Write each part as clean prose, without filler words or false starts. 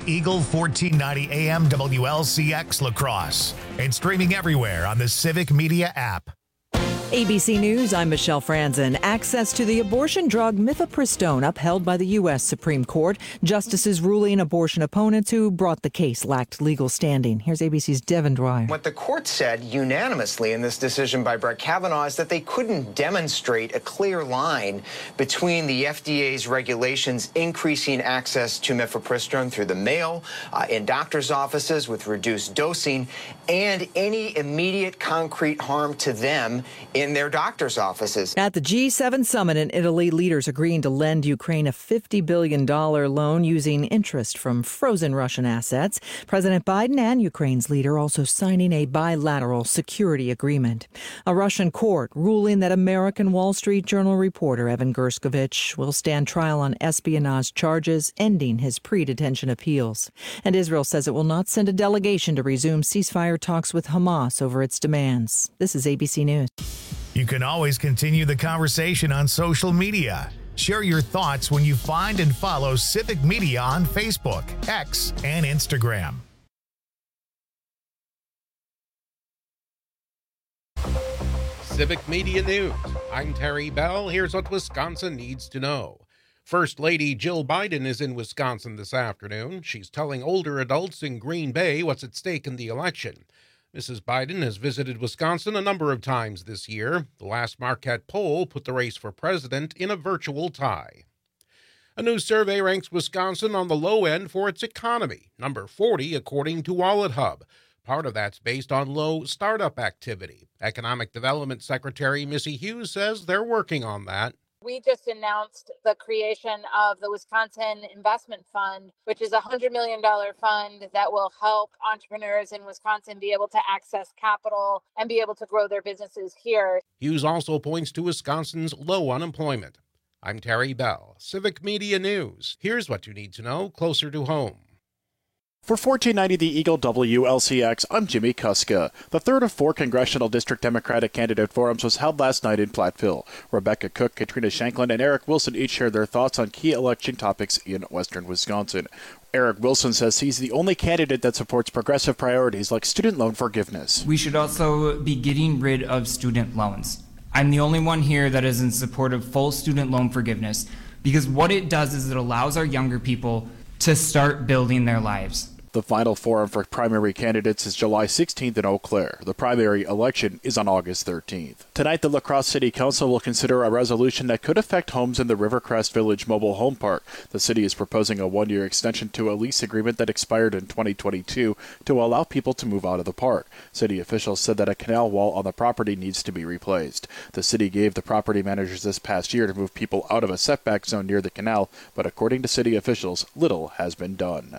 Eagle 1490 AM WLCX La Crosse and streaming everywhere on the Civic Media app. ABC News, I'm Michelle Franzen. Access to the abortion drug mifepristone upheld by the U.S. Supreme Court. Justices ruling abortion opponents who brought the case lacked legal standing. Here's ABC's Devin Dwyer. What the court said unanimously in this decision by Brett Kavanaugh is that they couldn't demonstrate a clear line between the FDA's regulations increasing access to mifepristone through the mail, in doctors' offices with reduced dosing, and any immediate concrete harm to them in their doctors' offices. At the G7 summit in Italy, leaders agreeing to lend Ukraine a $50 billion loan using interest from frozen Russian assets. President Biden and Ukraine's leader also signing a bilateral security agreement. A Russian court ruling that American Wall Street Journal reporter Evan Gershkovich will stand trial on espionage charges, ending his pre-detention appeals. And Israel says it will not send a delegation to resume ceasefire talks with Hamas over its demands. This is ABC News. You can always continue the conversation on social media. Share your thoughts when you find and follow Civic Media on Facebook, X, and Instagram. Civic Media News. I'm Terry Bell. Here's what Wisconsin needs to know. First Lady Jill Biden is in Wisconsin this afternoon. She's telling older adults in Green Bay what's at stake in the election. Mrs. Biden has visited Wisconsin a number of times this year. The last Marquette poll put the race for president in a virtual tie. A new survey ranks Wisconsin on the low end for its economy, number 40 according to WalletHub. Part of that's based on low startup activity. Economic Development Secretary Missy Hughes says they're working on that. We just announced the creation of the Wisconsin Investment Fund, which is a $100 million fund that will help entrepreneurs in Wisconsin be able to access capital and be able to grow their businesses here. Hughes also points to Wisconsin's low unemployment. I'm Terry Bell, Civic Media News. Here's what you need to know closer to home. For 1490 The Eagle WLCX, I'm Jimmy Kuska. The third of four congressional district Democratic candidate forums was held last night in Platteville. Rebecca Cook, Katrina Shanklin, and Eric Wilson each shared their thoughts on key election topics in western Wisconsin. Eric Wilson says he's the only candidate that supports progressive priorities like student loan forgiveness. We should also be getting rid of student loans. I'm the only one here that is in support of full student loan forgiveness because what it does is it allows our younger people to start building their lives. The final forum for primary candidates is July 16th in Eau Claire. The primary election is on August 13th. Tonight, the La Crosse City Council will consider a resolution that could affect homes in the Rivercrest Village Mobile Home Park. The city is proposing a one-year extension to a lease agreement that expired in 2022 to allow people to move out of the park. City officials said that a canal wall on the property needs to be replaced. The city gave the property managers this past year to move people out of a setback zone near the canal, but according to city officials, little has been done.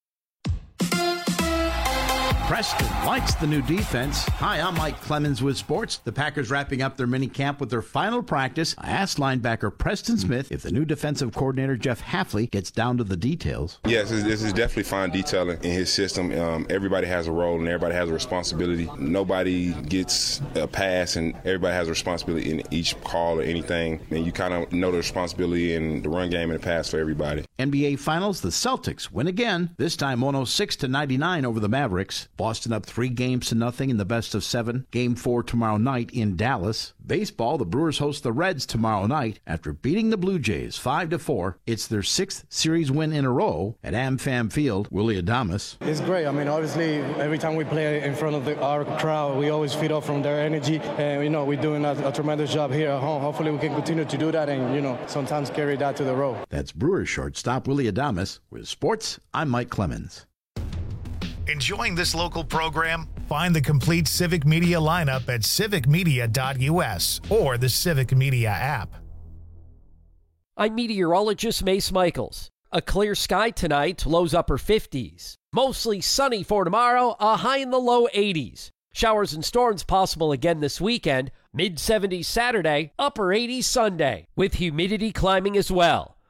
Preston likes the new defense. Hi, I'm Mike Clemens with sports. The Packers wrapping up their mini camp with their final practice. I asked linebacker Preston Smith if the new defensive coordinator Jeff Hafley gets down to the details. Yes, this is definitely fine detailing in his system. Everybody has a role and everybody has a responsibility. Nobody gets a pass and everybody has a responsibility in each call or anything. And you kind of know the responsibility in the run game and the pass for everybody. NBA Finals, the Celtics win again, this time 106-99 over the Mavericks. Boston up 3-0 in the best of 7. Game 4 tomorrow night in Dallas. Baseball, the Brewers host the Reds tomorrow night after beating the Blue Jays 5-4. It's their 6th series win in a row at AmFam Field. Willie Adames. It's great. I mean, obviously, every time we play in front of our crowd, we always feed off from their energy. And, we're doing a tremendous job here at home. Hopefully, we can continue to do that and, sometimes carry that to the road. That's Brewers shortstop Willie Adames. With sports, I'm Mike Clemens. Enjoying this local program? Find the complete Civic Media lineup at civicmedia.us or the Civic Media app. I'm meteorologist Mace Michaels. A clear sky tonight, lows upper 50s. Mostly sunny for tomorrow, a high in the low 80s. Showers and storms possible again this weekend. Mid-70s Saturday, upper 80s Sunday, with humidity climbing as well.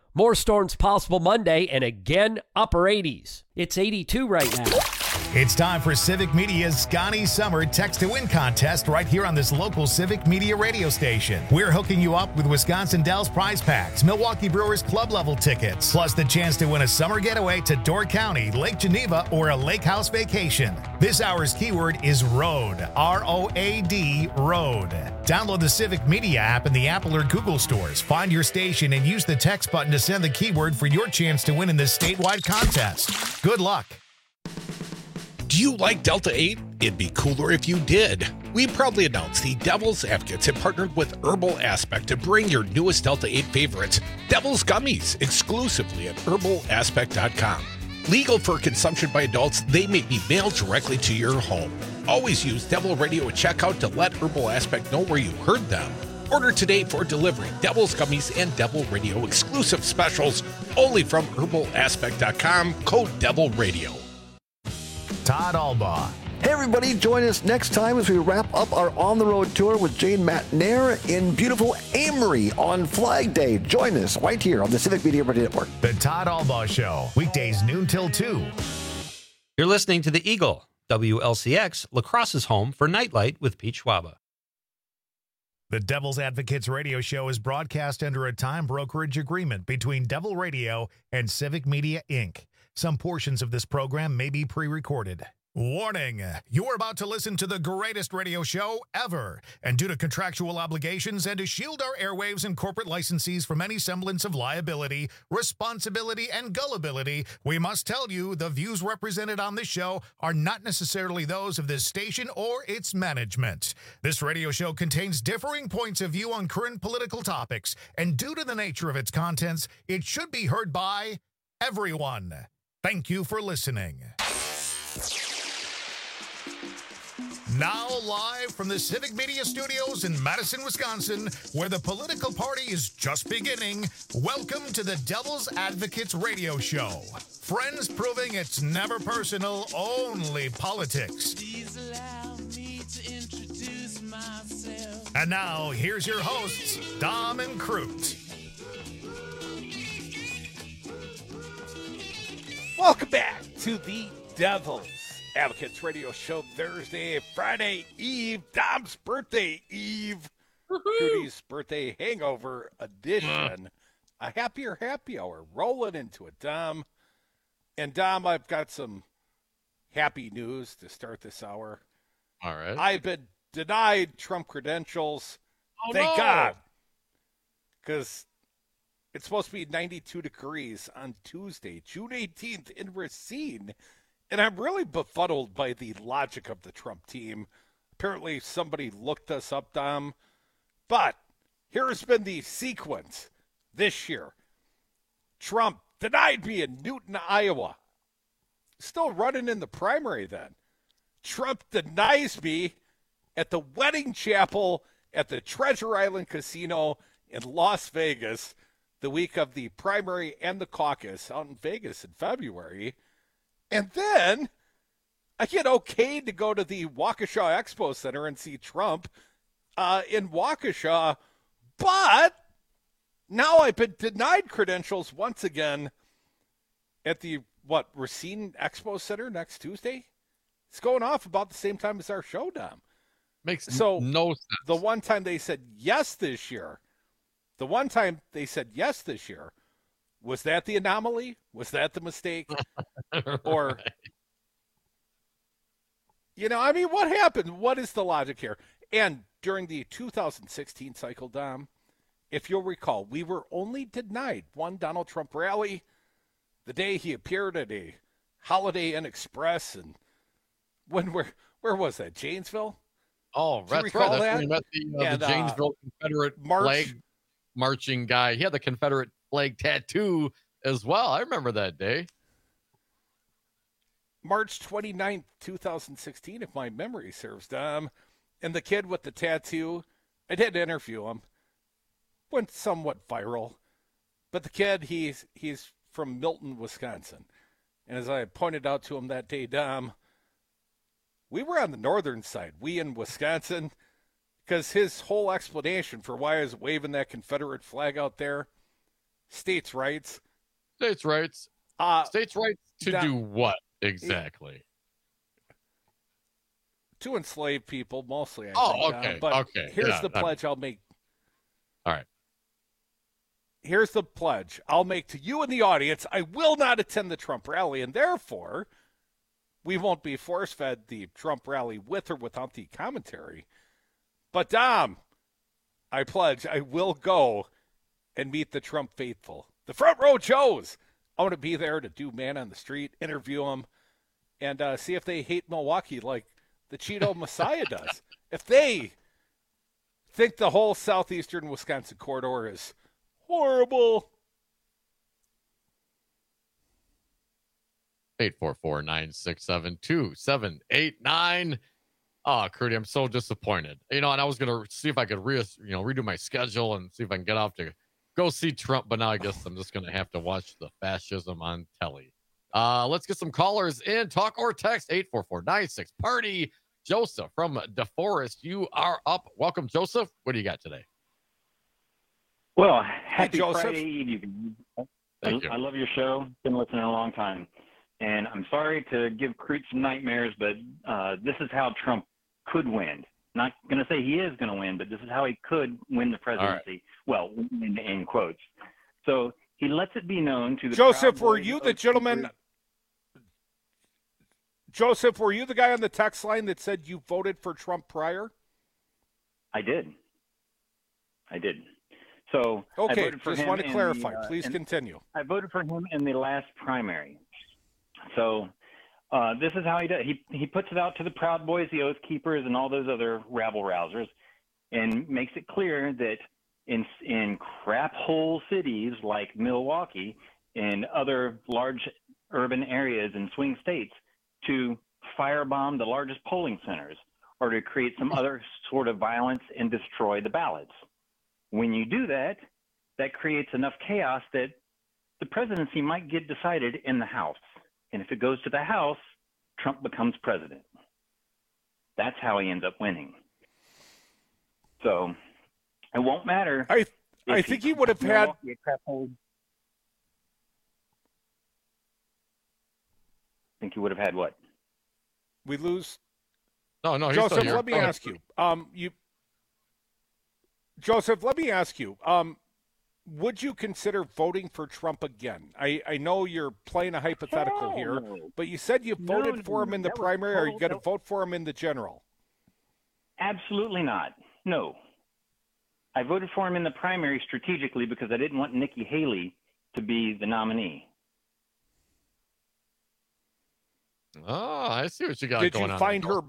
More storms possible Monday, and again, upper 80s. It's 82 right now. It's time for Civic Media's Scotty Summer Text to Win contest right here on this local Civic Media radio station. We're hooking you up with Wisconsin Dells prize packs, Milwaukee Brewers club level tickets, plus the chance to win a summer getaway to Door County, Lake Geneva, or a lake house vacation. This hour's keyword is road, R-O-A-D, road. Download the Civic Media app in the Apple or Google stores. Find your station and use the text button to send the keyword for your chance to win in this statewide contest. Good luck. Do you like Delta 8? It'd be cooler if you did. We proudly announce the Devil's Advocates have partnered with Herbal Aspect to bring your newest Delta 8 favorites, Devil's Gummies, exclusively at herbalaspect.com. Legal for consumption by adults, they may be mailed directly to your home. Always use Devil Radio at checkout to let Herbal Aspect know where you heard them. Order today for delivery. Devil's Gummies and Devil Radio exclusive specials only from herbalaspect.com, code Devil Radio. Todd Albaugh. Hey everybody, join us next time as we wrap up our on-the-road tour with Jane Matnair in beautiful Amory on Flag Day. Join us right here on the Civic Media Radio Network. The Todd Albaugh Show, weekdays noon till 2. You're listening to The Eagle, WLCX, La Crosse's home for Nightlight with Pete Schwaba. The Devil's Advocates radio show is broadcast under a time brokerage agreement between Devil Radio and Civic Media, Inc. Some portions of this program may be pre-recorded. Warning, you're about to listen to the greatest radio show ever. And due to contractual obligations and to shield our airwaves and corporate licensees from any semblance of liability, responsibility, and gullibility, we must tell you the views represented on this show are not necessarily those of this station or its management. This radio show contains differing points of view on current political topics, and due to the nature of its contents, it should be heard by everyone. Thank you for listening. Now live from the Civic Media Studios in Madison, Wisconsin, where the political party is just beginning, welcome to the Devil's Advocates radio show. Friends proving it's never personal, only politics. Please allow me to introduce myself. And now, here's your hosts, Dom and Crute. Welcome back to the Devil's Advocates Radio Show, Thursday, Friday Eve, Dom's birthday eve, Trudy's birthday hangover edition, a happier happy hour, rolling into it, Dom. And Dom, I've got some happy news to start this hour. All right. I've been denied Trump credentials. Oh, Thank no. God. Because it's supposed to be 92 degrees on Tuesday, June 18th in Racine. And I'm really befuddled by the logic of the Trump team. Apparently somebody looked us up, Dom. But here has been the sequence this year. Trump denied me in Newton, Iowa. Still running in the primary then. Trump denies me at the wedding chapel at the Treasure Island Casino in Las Vegas the week of the primary and the caucus out in Vegas in February. And then I get okayed to go to the Waukesha Expo Center and see Trump in Waukesha. But now I've been denied credentials once again at the, Racine Expo Center next Tuesday? It's going off about the same time as our show, Dom. Makes no sense. The one time they said yes this year, was that the anomaly? Was that the mistake? Or, what happened? What is the logic here? And during the 2016 cycle, Dom, if you'll recall, we were only denied one Donald Trump rally the day he appeared at a Holiday Inn Express. And where was that? Janesville? Oh, that's right. That's when we met the Janesville Confederate flag marching guy. He had the Confederate flag tattoo as well. I remember that day. March 29th, 2016, if my memory serves, Dom. And the kid with the tattoo, I did interview him. Went somewhat viral. But the kid, he's from Milton, Wisconsin. And as I pointed out to him that day, Dom, we were on the northern side, we in Wisconsin, because his whole explanation for why I was waving that Confederate flag out there, States' rights. States' rights. States' rights to do what exactly? To enslave people, mostly. I think. Okay. But okay. Here's the pledge I'll make. All right. Here's the pledge I'll make to you in the audience. I will not attend the Trump rally, and therefore, we won't be force-fed the Trump rally with or without the commentary. But, Dom, I pledge I will go and meet the Trump faithful. The Front Row Joes. I want to be there to do man on the street, interview them, and see if they hate Milwaukee like the Cheeto Messiah does. If they think the whole southeastern Wisconsin corridor is horrible. 844-967-2789. Oh, Curdy, I'm so disappointed. And I was going to see if I could redo my schedule and see if I can get off to go see Trump, but now I guess I'm just going to have to watch the fascism on telly. Let's get some callers in. Talk or text 844-96-PARTY. Joseph from DeForest, you are up. Welcome, Joseph. What do you got today? Well, happy Friday Eve. Thank you. I love your show. Been listening a long time. And I'm sorry to give Crute some nightmares, but this is how Trump could win. Not going to say he is going to win, but this is how he could win the presidency. Right. Well, in quotes. So he lets it be known to the Joseph, were you the gentleman? Joseph, were you the guy on the text line that said you voted for Trump prior? I did. So okay, just want to clarify. Please continue. I voted for him in the last primary. So this is how he does. He puts it out to the Proud Boys, the Oath Keepers, and all those other rabble-rousers, and makes it clear that in crap hole cities like Milwaukee and other large urban areas in swing states, to firebomb the largest polling centers or to create some other sort of violence and destroy the ballots. When you do that, that creates enough chaos that the presidency might get decided in the House. And if it goes to the House, Trump becomes president. That's how he ends up winning. So it won't matter. I think he would have had. Think you would have had what? We lose. No. Joseph, let me ask you. Joseph, let me ask you. Would you consider voting for Trump again? I know you're playing a hypothetical here, but you said you voted for him in the primary. Are you going to vote for him in the general? Absolutely not. No. I voted for him in the primary strategically because I didn't want Nikki Haley to be the nominee. Oh, I see what you got going on. Did you find her?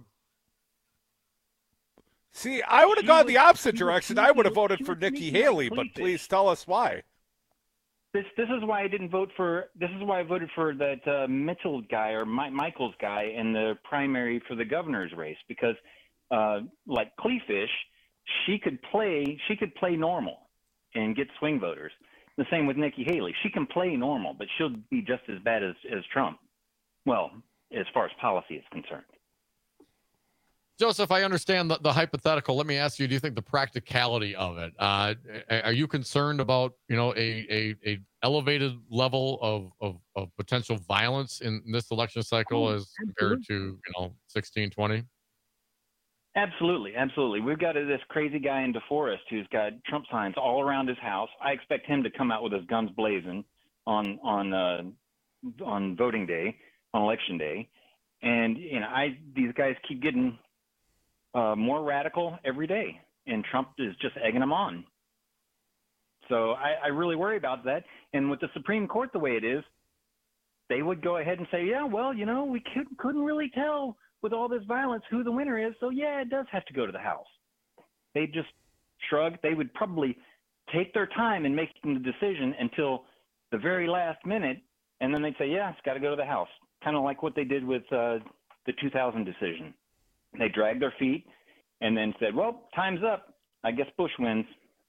See, I would have gone the opposite direction. I would have voted for Nikki Haley, but please tell us why. This is why I didn't vote for. This is why I voted for that Mitchell guy or Michaels guy in the primary for the governor's race because, like Kleefish, she could play normal and get swing voters. The same with Nikki Haley. She can play normal, but she'll be just as bad as Trump. Well, as far as policy is concerned. Joseph, I understand the hypothetical. Let me ask you: do you think the practicality of it? Are you concerned about a elevated level of potential violence in this election cycle as compared to 16-20? Absolutely. We've got this crazy guy in DeForest who's got Trump signs all around his house. I expect him to come out with his guns blazing on voting day, on election day, and these guys keep getting more radical every day, and Trump is just egging them on. So I really worry about that. And with the Supreme Court the way it is, they would go ahead and say, yeah, well, we couldn't really tell with all this violence who the winner is, so yeah, it does have to go to the House. They just shrug. They would probably take their time in making the decision until the very last minute, and then they'd say, yeah, it's got to go to the House. Kind of like what they did with the 2000 decision. They dragged their feet and then said, well, time's up. I guess Bush wins.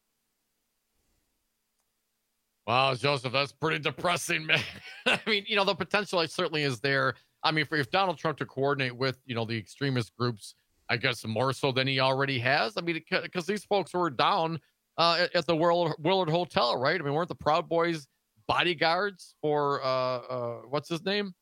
Wow, Joseph, that's pretty depressing, man. I mean, the potential certainly is there. I mean, if Donald Trump to coordinate with, the extremist groups, I guess more so than he already has. I mean, because these folks were down at the Willard Hotel, right? I mean, weren't the Proud Boys bodyguards for what's his name?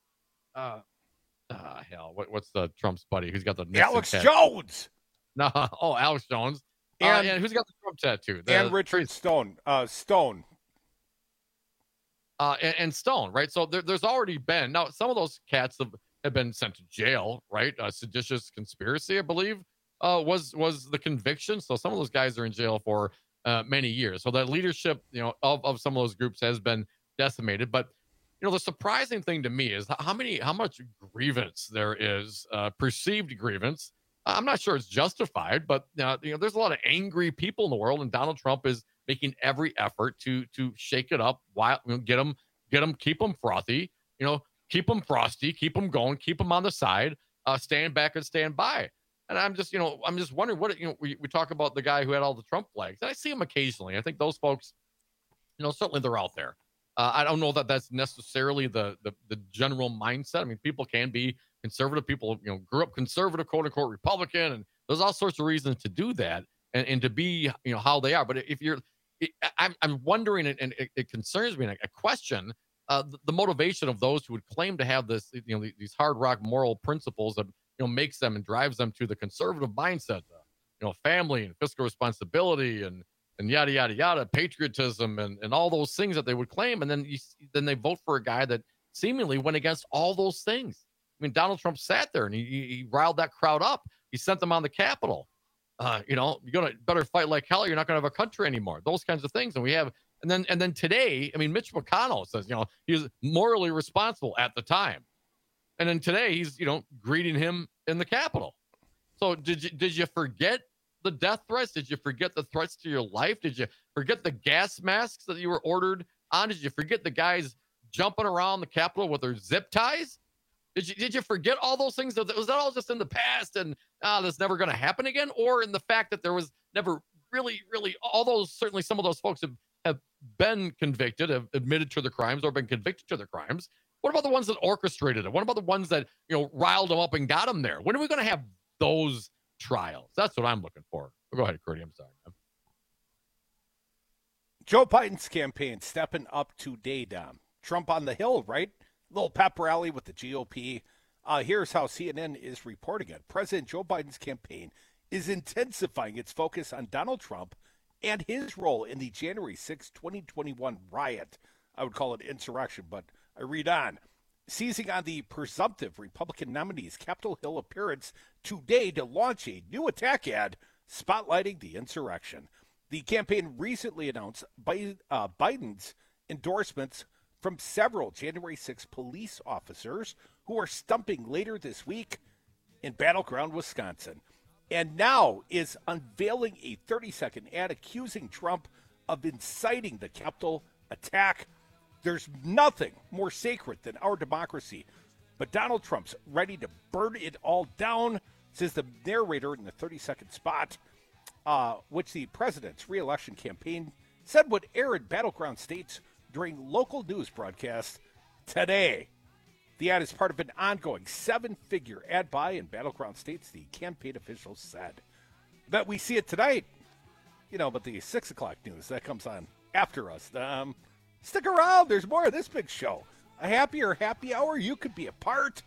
What's the Trump's buddy who's got the Alex tattoo? Jones? No, Alex Jones. And who's got the Trump tattoo? And Richard Stone. Stone. And Stone, right? So there's already been, now some of those cats have been sent to jail, right? Seditious conspiracy, I believe, was the conviction. So some of those guys are in jail for many years. So the leadership, of some of those groups has been decimated. But the surprising thing to me is how much grievance there is, perceived grievance. I'm not sure it's justified, but there's a lot of angry people in the world, and Donald Trump is making every effort to shake it up, get them, keep them frothy, keep them frosty, keep them going, keep them on the side, stand back and stand by. And I'm just wondering what, we talk about the guy who had all the Trump flags, and I see him occasionally. I think those folks, certainly they're out there. I don't know that that's necessarily the general mindset. I mean, people can be conservative. People, grew up conservative, quote unquote, Republican, and there's all sorts of reasons to do that and to be, how they are. But if you're, I'm wondering, and it concerns me, and I question the motivation of those who would claim to have this, these hard rock moral principles that, makes them and drives them to the conservative mindset, family and fiscal responsibility and yada, yada, yada, patriotism and all those things that they would claim. And then they vote for a guy that seemingly went against all those things. I mean, Donald Trump sat there and he riled that crowd up. He sent them on the Capitol. You're going to better fight like hell. You're not going to have a country anymore. Those kinds of things. And we have, and then today, I mean, Mitch McConnell says, he was morally responsible at the time. And then today he's, greeting him in the Capitol. So did you forget the death threats? Did you forget the threats to your life? Did you forget the gas masks that you were ordered on? Did you forget the guys jumping around the Capitol with their zip ties? Did you forget all those things? Was that all just in the past and that's never going to happen again? Or in the fact that there was never really, although certainly some of those folks have been convicted, have admitted to the crimes or been convicted to the crimes. What about the ones that orchestrated it? What about the ones that, riled them up and got them there? When are we going to have those trials? That's what I'm looking for. Go ahead, Curdy. I'm sorry. Joe Biden's campaign stepping up today, Dom. Trump on the Hill, right? Little pep rally with the GOP. Here's how CNN is reporting it. President Joe Biden's campaign is intensifying its focus on Donald Trump and his role in the January 6, 2021 riot. I would call it insurrection, but I read on. Seizing on the presumptive Republican nominee's Capitol Hill appearance today to launch a new attack ad spotlighting the insurrection. The campaign recently announced Biden's endorsements from several January 6 police officers who are stumping later this week in Battleground, Wisconsin, and now is unveiling a 30-second ad accusing Trump of inciting the Capitol attack. There's nothing more sacred than our democracy, but Donald Trump's ready to burn it all down, says the narrator in the 30-second spot, which the president's re-election campaign said would air in battleground states during local news broadcasts today. The ad is part of an ongoing 7-figure ad buy in battleground states, the campaign officials said. Bet we see it tonight, but the 6 o'clock news, that comes on after us. Stick around. There's more of this big show. A happier happy hour. You could be a part.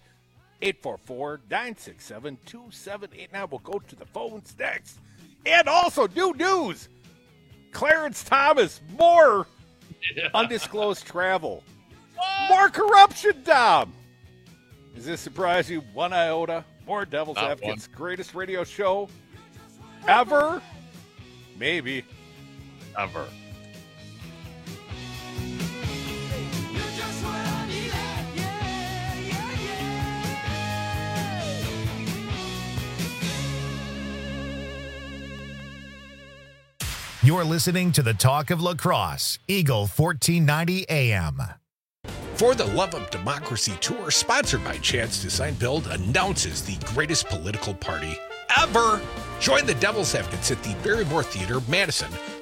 844-967-2789. We'll go to the phones next. And also, new news. Clarence Thomas, more undisclosed travel. More corruption, Dom. Does this surprise you one iota? More Devil's Advocates. Greatest radio show ever? Maybe. Ever. You're listening to the Talk of Lacrosse, Eagle 1490 AM. For the Love of Democracy Tour, sponsored by Chance Design Build, announces the greatest political party ever. Join the Devil's Advocates at the Barrymore Theater, Madison,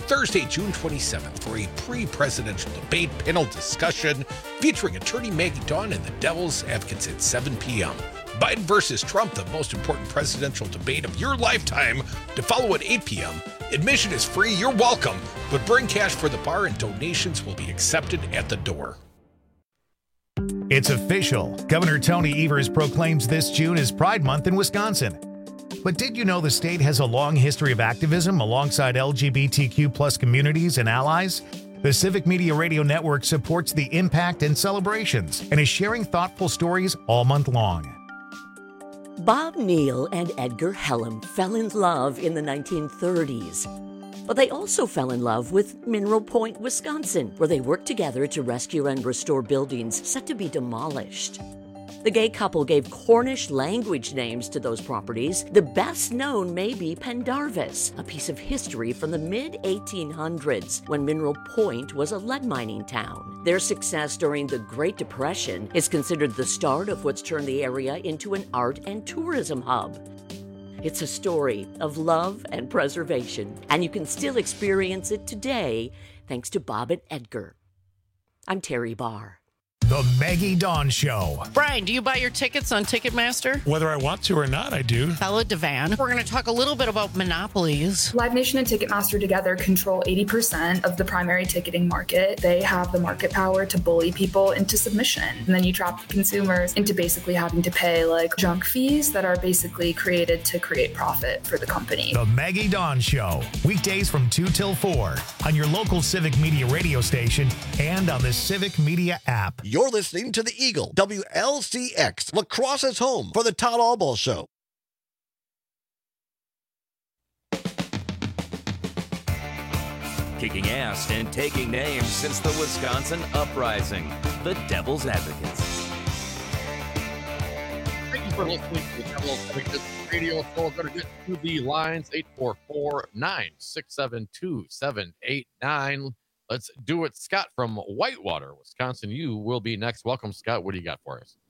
Thursday, June 27th, for a pre-presidential debate panel discussion featuring attorney Maggie Dawn and the Devil's Advocates at 7 p.m. Biden versus Trump, the most important presidential debate of your lifetime, to follow at 8 p.m. Admission is free, you're welcome, but bring cash for the bar and donations will be accepted at the door. It's official. Governor Tony Evers proclaims this June as Pride Month in Wisconsin. But did you know the state has a long history of activism alongside LGBTQ plus communities and allies? The Civic Media Radio Network supports the impact and celebrations and is sharing thoughtful stories all month long. Bob Neal and Edgar Hellam fell in love in the 1930s. But they also fell in love with Mineral Point, Wisconsin, where they worked together to rescue and restore buildings set to be demolished. The gay couple gave Cornish language names to those properties. The best known may be Pendarvis, a piece of history from the mid-1800s when Mineral Point was a lead mining town. Their success during the Great Depression is considered the start of what's turned the area into an art and tourism hub. It's a story of love and preservation, and you can still experience it today thanks to Bob and Edgar. I'm Terry Barr. The Maggie Dawn Show. Brian, do you buy your tickets on Ticketmaster? Whether I want to or not, I do. Bella Devan. We're going to talk a little bit about monopolies. Live Nation and Ticketmaster together control 80% of the primary ticketing market. They have the market power to bully people into submission. And then you trap consumers into basically having to pay like junk fees that are basically created to create profit for the company. The Maggie Dawn Show. Weekdays from 2 till 4 on your local Civic Media radio station and on the Civic Media app. You're listening to the Eagle, WLCX, Lacrosse's home for the Todd Albaugh Show. Kicking ass and taking names since the Wisconsin Uprising, the Devil's Advocates. Thank you for listening to the Devil's Advocates radio show. We're going to get to the lines, 844-967-2789. Let's do it. Scott from Whitewater, Wisconsin. You will be next. Welcome, Scott. What do you got for us?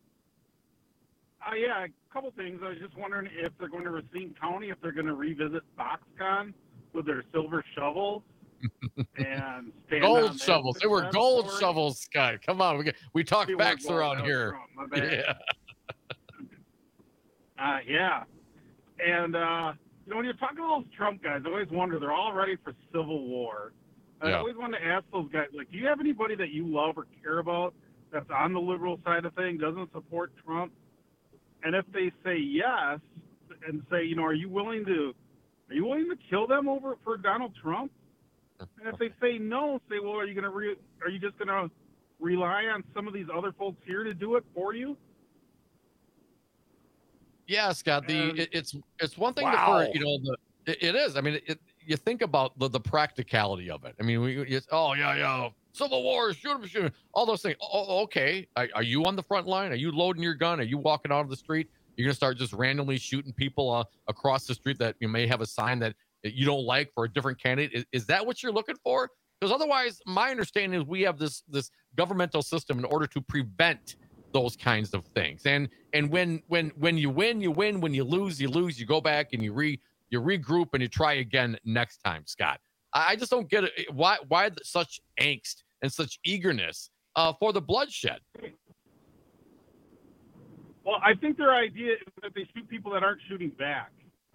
Yeah, a couple things. I was just wondering if they're going to Racine County, if they're going to revisit Foxconn with their silver shovels and stand gold shovels. They were gold shovels, Scott. Come on. We talk facts around here. Yeah. Yeah. And, when you're talking to those Trump guys, I always wonder, they're all ready for civil war. I always want to ask those guys, like, do you have anybody that you love or care about that's on the liberal side of things, doesn't support Trump? And if they say yes, and say, are you willing to kill them for Donald Trump? And if they say no, say, well, are you just gonna rely on some of these other folks here to do it for you? Yeah, Scott. It's one thing to it is. I mean, you think about the practicality of it. I mean, civil war, shoot 'em, all those things. Oh, okay. Are you on the front line? Are you loading your gun? Are you walking out of the street? You're going to start just randomly shooting people across the street that you may have a sign that you don't like for a different candidate? Is that what you're looking for? Because otherwise, my understanding is we have this governmental system in order to prevent those kinds of things. And when you win, you win. When you lose, you lose. You go back and you regroup and you try again next time, Scott. I just don't get it. Why such angst and such eagerness for the bloodshed? Well, I think their idea is that they shoot people that aren't shooting back.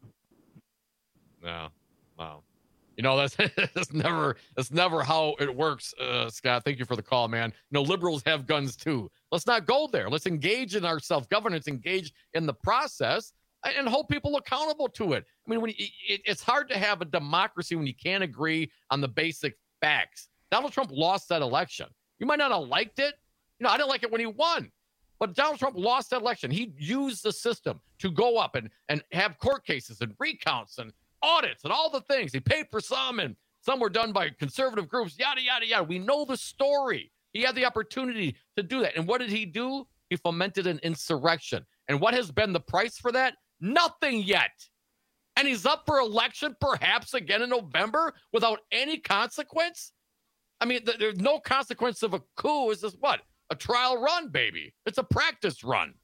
No, wow. That's never how it works, Scott. Thank you for the call, man. Liberals have guns too. Let's not go there. Let's engage in our self-governance, engage in the process, and hold people accountable to it. I mean, it's hard to have a democracy when you can't agree on the basic facts. Donald Trump lost that election. You might not have liked it. I didn't like it when he won. But Donald Trump lost that election. He used the system to go up and have court cases and recounts and audits and all the things. He paid for some, and some were done by conservative groups, yada, yada, yada. We know the story. He had the opportunity to do that. And what did he do? He fomented an insurrection. And what has been the price for that? Nothing yet. And he's up for election perhaps again in November without any consequence? I mean, there's no consequence of a coup. Is this what? A trial run, baby. It's a practice run.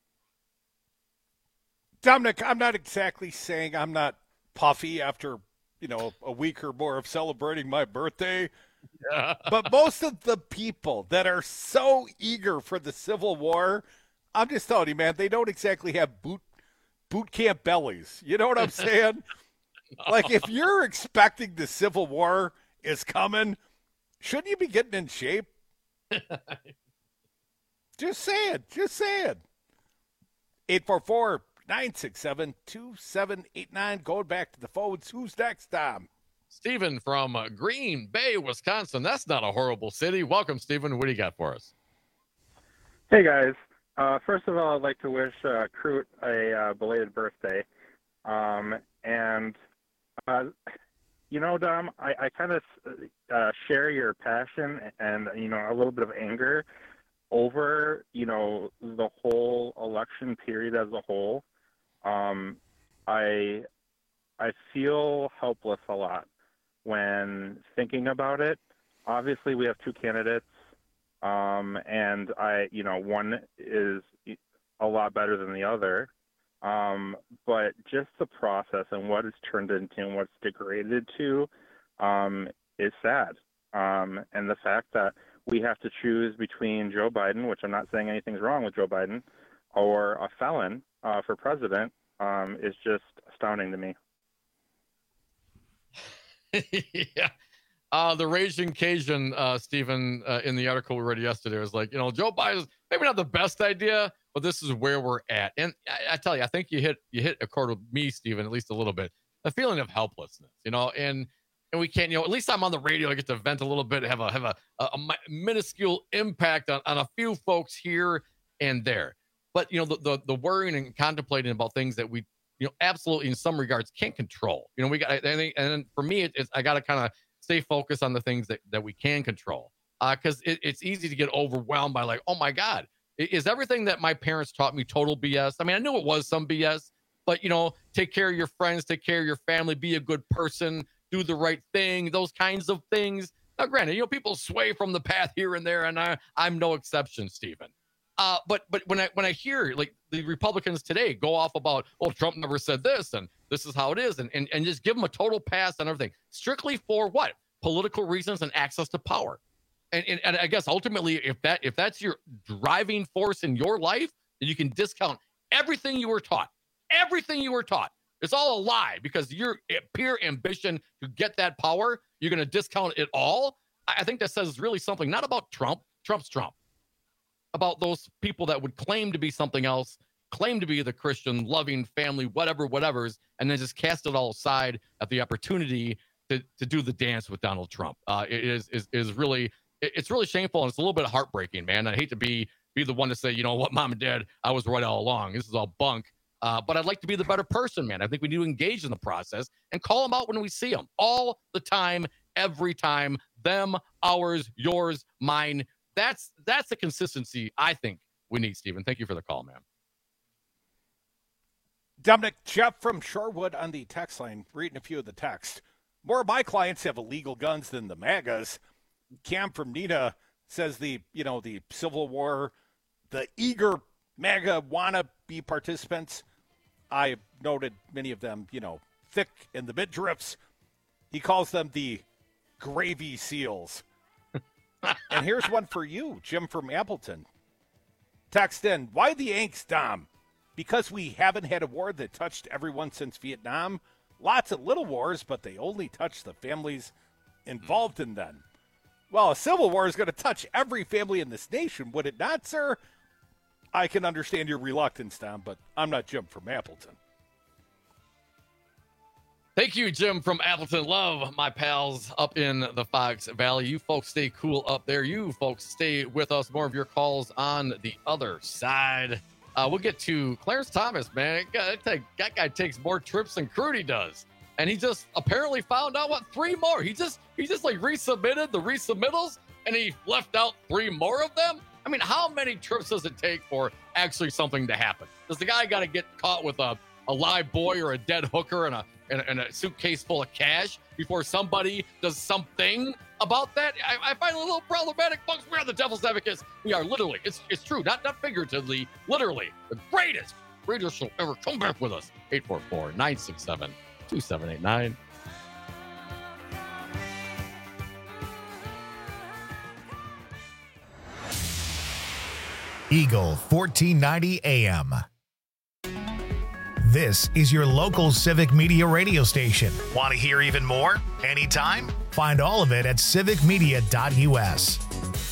Dominic, I'm not exactly saying I'm not puffy after a week or more of celebrating my birthday. Yeah. But most of the people that are so eager for the Civil War, I'm just telling you, man, they don't exactly have boot camp bellies. You know what I'm saying? No. Like, if you're expecting the Civil War is coming, shouldn't you be getting in shape? Just saying. 844-967-2789. Going back to the phones. Who's next, Tom? Stephen from Green Bay, Wisconsin. That's not a horrible city. Welcome, Stephen. What do you got for us? Hey, guys. First of all, I'd like to wish Crute a belated birthday. Dom, I kind of share your passion and, a little bit of anger over, the whole election period as a whole. I feel helpless a lot when thinking about it. Obviously, we have two candidates, and one is a lot better than the other. But just the process and what it's turned into and what's degraded to is sad. And the fact that we have to choose between Joe Biden, which I'm not saying anything's wrong with Joe Biden, or a felon for president is just astounding to me. Yeah. The Raging Cajun, Stephen, in the article we read yesterday was like, Joe Biden's maybe not the best idea, but this is where we're at. And I tell you, I think you hit a chord with me, Stephen, at least a little bit, a feeling of helplessness, and we can't, at least I'm on the radio. I get to vent a little bit, have a minuscule impact on a few folks here and there. But, the worrying and contemplating about things that we, absolutely in some regards can't control. We got, and for me, I got to kind of stay focused on the things that we can control. Because it's easy to get overwhelmed by like, oh my God, is everything that my parents taught me total BS? I mean, I knew it was some BS, but take care of your friends, take care of your family, be a good person, do the right thing, those kinds of things. Now, granted, people sway from the path here and there, and I'm no exception, Stephen. But when I hear like the Republicans today go off about, oh, Trump never said this, and this is how it is, and just give them a total pass on everything, strictly for what? Political reasons and access to power. And I guess ultimately, if that's your driving force in your life, then you can discount everything you were taught. Everything you were taught. It's all a lie because your pure ambition to get that power, you're going to discount it all. I think that says really something, not about Trump. Trump's Trump. About those people that would claim to be something else, claim to be the Christian, loving family, whatever's, and then just cast it all aside at the opportunity to do the dance with Donald Trump. It's really shameful, and it's a little bit heartbreaking, man. I hate to be the one to say, what, Mom and Dad, I was right all along. This is all bunk. But I'd like to be the better person, man. I think we need to engage in the process and call them out when we see them all the time, every time. Them, ours, yours, mine. That's the consistency I think we need, Stephen. Thank you for the call, man. Dominic, Jeff from Shorewood on the text line, reading a few of the text. More of my clients have illegal guns than the MAGAs. Cam from Nina says the Civil War, the eager MAGA wanna-be participants, I noted many of them, thick in the midriffs. He calls them the gravy seals. And here's one for you, Jim from Appleton. Text in, why the angst, Dom? Because we haven't had a war that touched everyone since Vietnam. Lots of little wars, but they only touch the families involved in them. Well, a civil war is going to touch every family in this nation, would it not, sir? I can understand your reluctance, Dom, but I'm not Jim from Appleton. Thank you, Jim from Appleton. Love my pals up in the Fox Valley. You folks stay cool up there. You folks stay with us. More of your calls on the other side. We'll get to Clarence Thomas, man. That guy takes more trips than Crudy does. And he just apparently found out, 3 more? He just like resubmitted the resubmittals, and he left out 3 more of them? I mean, how many trips does it take for actually something to happen? Does the guy got to get caught with a live boy or a dead hooker and a suitcase full of cash before somebody does something about that? I find it a little problematic, folks. We are the Devil's Advocates. We are literally, it's true, not figuratively, literally the greatest radio show ever. Come back with us. 844-967-2789. Eagle 1490 AM. This is your local Civic Media radio station. Want to hear even more? Anytime? Find all of it at civicmedia.us.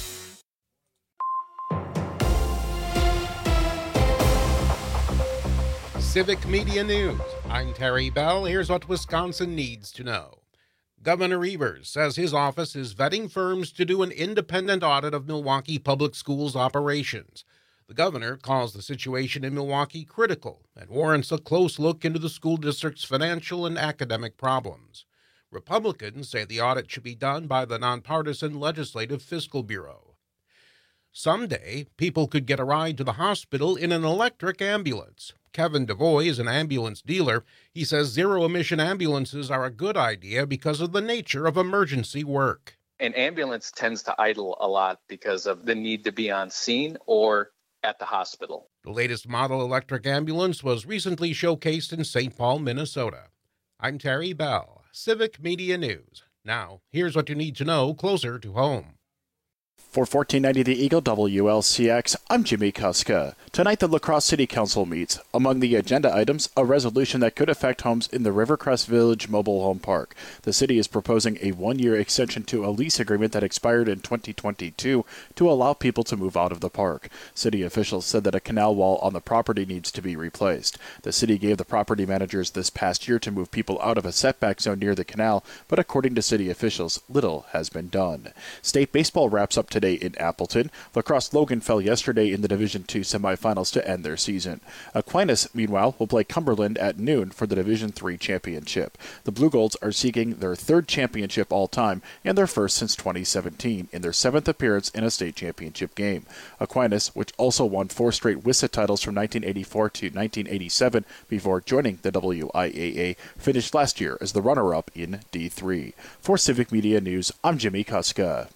Civic Media News. I'm Terry Bell. Here's what Wisconsin needs to know. Governor Evers says his office is vetting firms to do an independent audit of Milwaukee Public Schools operations. The governor calls the situation in Milwaukee critical and warrants a close look into the school district's financial and academic problems. Republicans say the audit should be done by the nonpartisan Legislative Fiscal Bureau. Someday, people could get a ride to the hospital in an electric ambulance. Kevin DeVoy is an ambulance dealer. He says zero-emission ambulances are a good idea because of the nature of emergency work. An ambulance tends to idle a lot because of the need to be on scene or at the hospital. The latest model electric ambulance was recently showcased in St. Paul, Minnesota. I'm Terry Bell, Civic Media News. Now, here's what you need to know closer to home. For 1490 The Eagle WLCX, I'm Jimmy Kuska. Tonight, the La Crosse City Council meets. Among the agenda items, a resolution that could affect homes in the Rivercrest Village Mobile Home Park. The city is proposing a one-year extension to a lease agreement that expired in 2022 to allow people to move out of the park. City officials said that a canal wall on the property needs to be replaced. The city gave the property managers this past year to move people out of a setback zone near the canal, but according to city officials, little has been done. State baseball wraps up today in Appleton. La Crosse Logan fell yesterday in the Division II semifinals to end their season. Aquinas, meanwhile, will play Cumberland at noon for the Division III championship. The Blue Golds are seeking their third championship all-time and their first since 2017 in their seventh appearance in a state championship game. Aquinas, which also won 4 straight WISA titles from 1984 to 1987 before joining the WIAA, finished last year as the runner-up in D3. For Civic Media News, I'm Jimmy Kuska.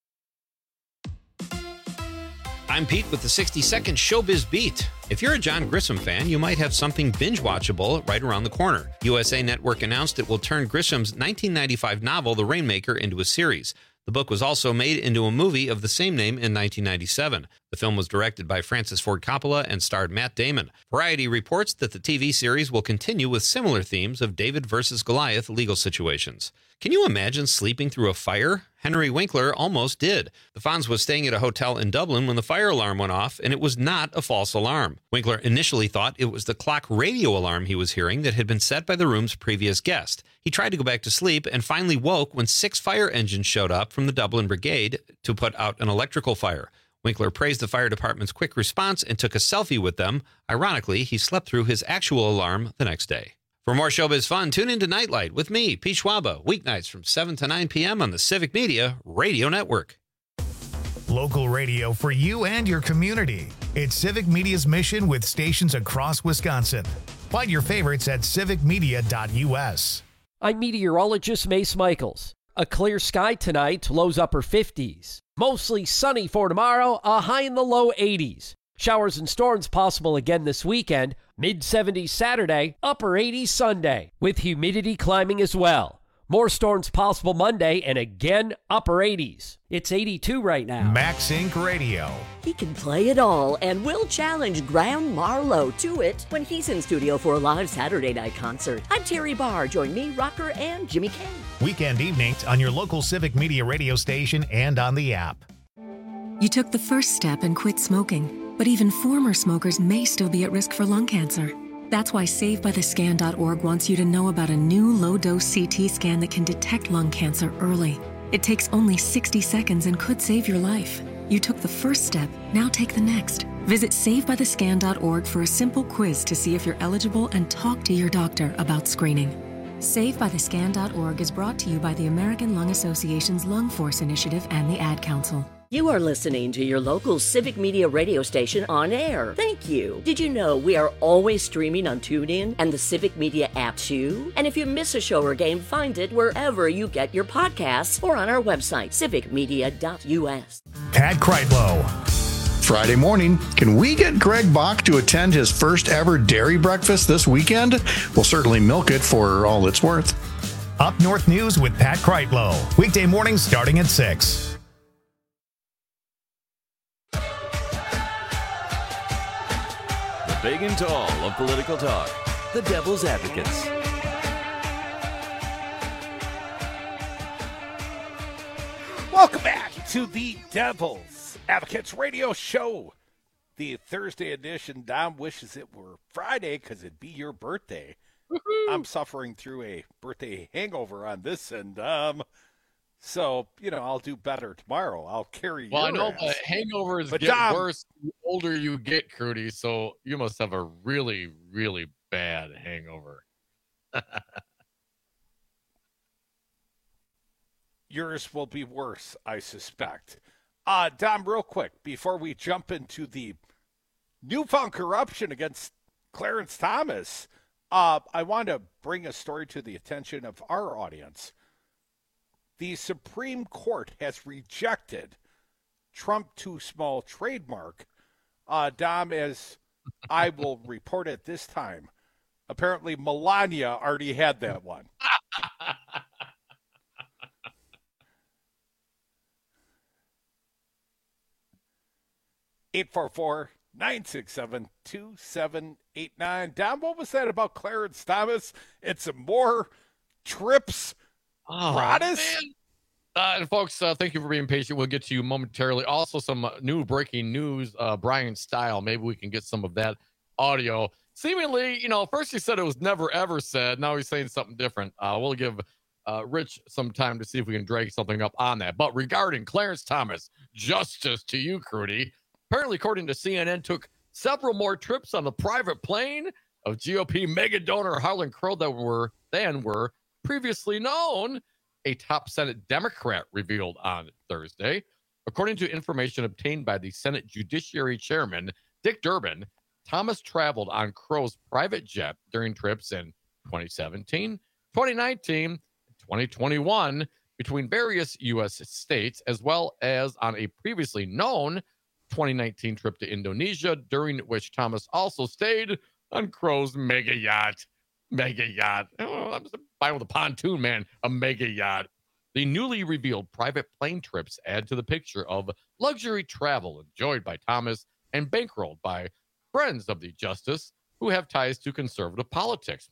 I'm Pete with the 60-second Showbiz Beat. If you're a John Grisham fan, you might have something binge-watchable right around the corner. USA Network announced it will turn Grisham's 1995 novel, The Rainmaker, into a series. The book was also made into a movie of the same name in 1997. The film was directed by Francis Ford Coppola and starred Matt Damon. Variety reports that the TV series will continue with similar themes of David versus Goliath legal situations. Can you imagine sleeping through a fire? Henry Winkler almost did. The Fonz was staying at a hotel in Dublin when the fire alarm went off, and it was not a false alarm. Winkler initially thought it was the clock radio alarm he was hearing that had been set by the room's previous guest. He tried to go back to sleep and finally woke when 6 fire engines showed up from the Dublin Brigade to put out an electrical fire. Winkler praised the fire department's quick response and took a selfie with them. Ironically, he slept through his actual alarm the next day. For more showbiz fun, tune into Nightlight with me, Pete Schwaba, weeknights from 7 to 9 p.m. on the Civic Media Radio Network. Local radio for you and your community. It's Civic Media's mission with stations across Wisconsin. Find your favorites at civicmedia.us. I'm meteorologist Mace Michaels. A clear sky tonight, lows upper 50s. Mostly sunny for tomorrow, a high in the low 80s. Showers and storms possible again this weekend. Mid-70s Saturday, upper 80s Sunday, with humidity climbing as well. More storms possible Monday, and again, upper 80s. It's 82 right now. Max Inc. Radio. He can play it all and will challenge Graham Marlowe to it when he's in studio for a live Saturday night concert. I'm Terry Barr. Join me, Rocker, and Jimmy K. Weekend evenings on your local Civic Media radio station and on the app. You took the first step and quit smoking, but even former smokers may still be at risk for lung cancer. That's why SaveByTheScan.org wants you to know about a new low-dose CT scan that can detect lung cancer early. It takes only 60 seconds and could save your life. You took the first step, now take the next. Visit SaveByTheScan.org for a simple quiz to see if you're eligible and talk to your doctor about screening. SaveByTheScan.org is brought to you by the American Lung Association's Lung Force Initiative and the Ad Council. You are listening to your local Civic Media radio station on air. Thank you. Did you know we are always streaming on TuneIn and the Civic Media app too? And if you miss a show or game, find it wherever you get your podcasts or on our website, civicmedia.us. Pat Kreitlow. Friday morning, can we get Greg Bach to attend his first ever dairy breakfast this weekend? We'll certainly milk it for all it's worth. Up North News with Pat Kreitlow. Weekday mornings starting at 6. big and tall of political talk, the Devil's Advocates. Welcome back to the Devil's Advocates Radio Show. The Thursday edition. Dom wishes it were Friday because it'd be your birthday. Woo-hoo. I'm suffering through a birthday hangover on this, and so, I'll do better tomorrow. I'll carry your I know ass. the hangovers But get Dom, worse the older you get, Crudy, so you must have a really, really bad hangover. yours will be worse, I suspect. Dom, real quick, before we jump into the newfound corruption against Clarence Thomas, I want to bring a story to the attention of our audience. The Supreme Court has rejected Trump Too Small trademark. Dom, as I will report at this time, apparently Melania already had that one. 844-967-2789. Dom, what was that about Clarence Thomas and some more trips? Gratis? And folks, thank you for being patient. We'll get to you momentarily. Also, some new breaking news. Brian Style, maybe we can get some of that audio. Seemingly, first he said it was never, ever said. Now he's saying something different. We'll give Rich some time to see if we can drag something up on that. But regarding Clarence Thomas, justice to you, Crudy. Apparently, according to CNN, took several more trips on the private plane of GOP mega donor Harlan Crow that were previously known, a top Senate Democrat revealed on Thursday. According to information obtained by the Senate Judiciary Chairman, Dick Durbin, Thomas traveled on Crow's private jet during trips in 2017, 2019, and 2021 between various U.S. states, as well as on a previously known 2019 trip to Indonesia, during which Thomas also stayed on Crow's mega yacht. Oh, I'm fine with a pontoon, man. A mega yacht. The newly revealed private plane trips add to the picture of luxury travel enjoyed by Thomas and bankrolled by friends of the justice who have ties to conservative politics.